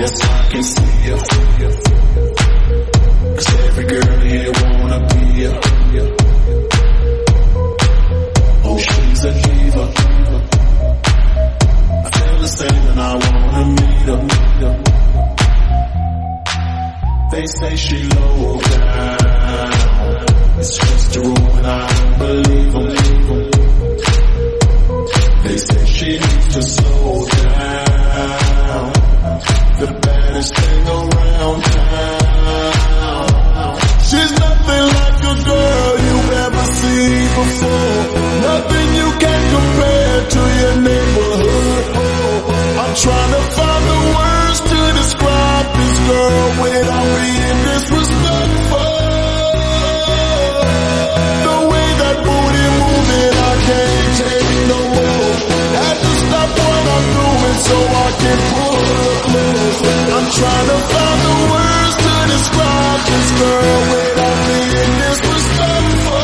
Yes, I can see ya. 'Cause every girl here wanna be ya. Oh, she's a diva. I feel the same and I wanna meet her. They say she low down. It's just a rumor, I don't believe them. They say she needs to slow down. The baddest thing around town. She's nothing like a girl you've ever seen before. Nothing you can compare to your neighborhood. I'm trying to find the words to describe this girl without being disrespectful. The way that booty moving, I can't take it no more. Had to stop what I'm doing so I can pull her close. I'm trying to find the words to describe this girl without being disrespectful.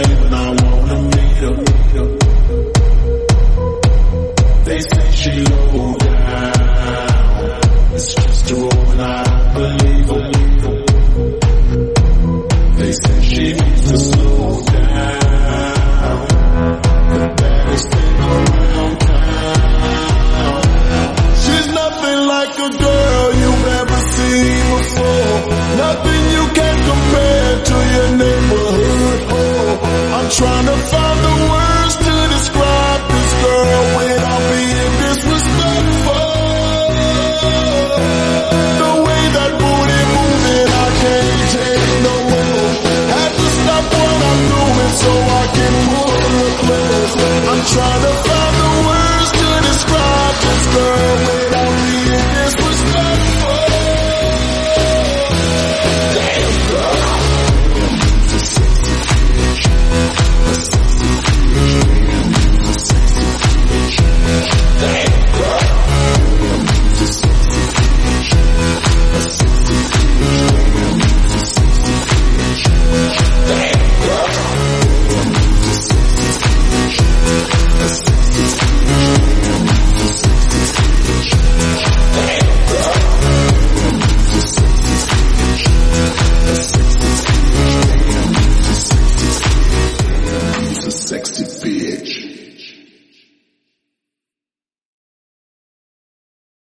They say she low